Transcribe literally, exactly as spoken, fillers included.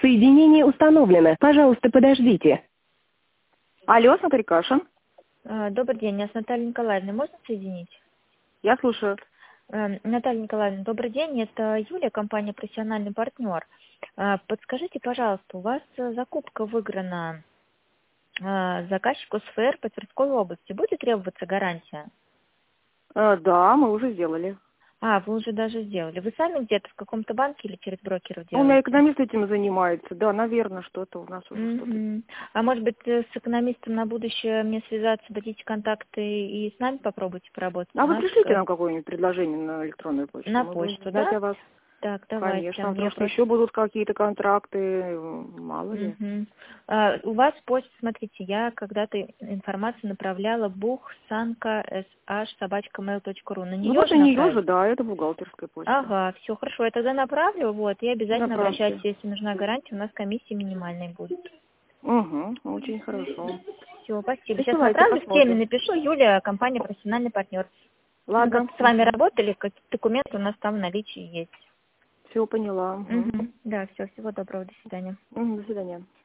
Соединение установлено. Пожалуйста, подождите. Алло, смотри, Кашин. А, Добрый день, меня с Натальей Николаевной можно соединить? Я слушаю. Э, Наталья Николаевна, добрый день, это Юлия, компания «Профессиональный партнер». А, Подскажите, пожалуйста, у вас э, закупка выиграна э, заказчику СФР по Тверской области. Будет требоваться гарантия? Э, да, мы уже сделали. А, вы уже даже сделали. Вы сами где-то в каком-то банке или через брокеров У меня делаете? экономист этим занимается. Да, наверное, что-то у нас уже что-то. Мгм. А может быть, э, с экономистом на будущее мне связаться, дадите контакты и с нами попробуйте поработать? А У вы нас пришлите э, нам какое-нибудь предложение на электронную почту. на Мы будем почту, знать да? о вас. Так, давайте. Конечно, потому Я что просто... еще будут какие-то контракты, э, мало ли. Мгм. А, у вас почта, смотрите, я когда-то информацию направляла бухсанка собачка mail точка ру. На Ну нее вот же на нее же, направить? да, это бухгалтерская почта. Ага, все хорошо, я тогда направлю, вот, и обязательно Направьте. обращайтесь, если нужна гарантия, у нас комиссия минимальная будет. Угу, очень хорошо. Все, спасибо. Сейчас Присылайте, направлю, в теме посмотрим. напишу. Юлия, компания «Профессиональный партнер». Мы Ладно. как с вами работали, какие документы у нас там в наличии есть. Все поняла. Угу. Угу. Да, все, всего доброго, до свидания. Угу, до свидания.